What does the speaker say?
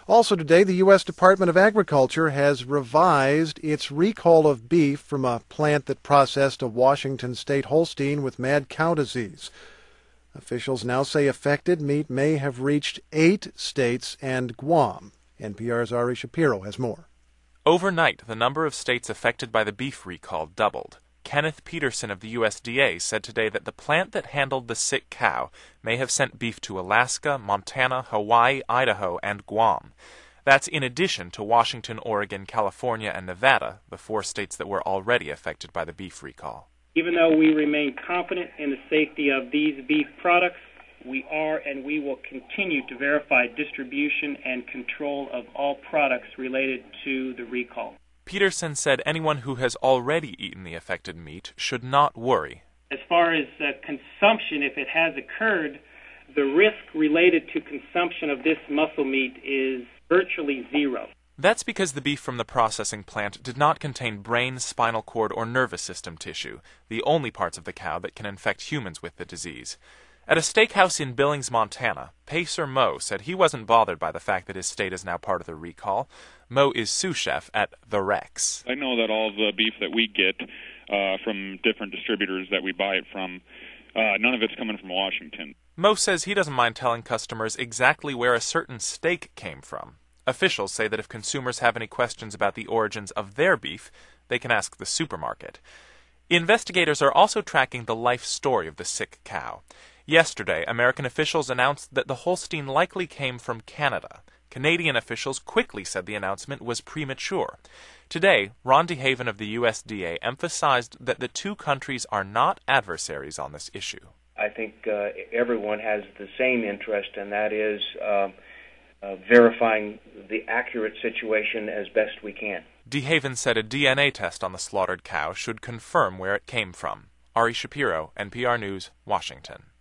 Also today, the U.S. Department of Agriculture has revised its recall of beef from a plant that processed a Washington state Holstein with mad cow disease. Officials now say affected meat may have reached 8 states and Guam. NPR's Ari Shapiro has more. Overnight, the number of states affected by the beef recall doubled. Kenneth Peterson of the USDA said today that the plant that handled the sick cow may have sent beef to Alaska, Montana, Hawaii, Idaho, and Guam. That's in addition to Washington, Oregon, California, and Nevada, the 4 states that were already affected by the beef recall. Even though we remain confident in the safety of these beef products, we are and we will continue to verify distribution and control of all products related to the recall. Peterson said anyone who has already eaten the affected meat should not worry. As far as consumption, if it has occurred, the risk related to consumption of this muscle meat is virtually zero. That's because the beef from the processing plant did not contain brain, spinal cord, or nervous system tissue, the only parts of the cow that can infect humans with the disease. At a steakhouse in Billings, Montana, Pacer Mo said he wasn't bothered by the fact that his state is now part of the recall. Mo is sous chef at The Rex. I know that all the beef that we get from different distributors that we buy it from, none of it's coming from Washington. Mo says he doesn't mind telling customers exactly where a certain steak came from. Officials say that if consumers have any questions about the origins of their beef, they can ask the supermarket. Investigators are also tracking the life story of the sick cow. Yesterday, American officials announced that the Holstein likely came from Canada. Canadian officials quickly said the announcement was premature. Today, Ron DeHaven of the USDA emphasized that the 2 countries are not adversaries on this issue. I think everyone has the same interest, and that is verifying the accurate situation as best we can. DeHaven said a DNA test on the slaughtered cow should confirm where it came from. Ari Shapiro, NPR News, Washington.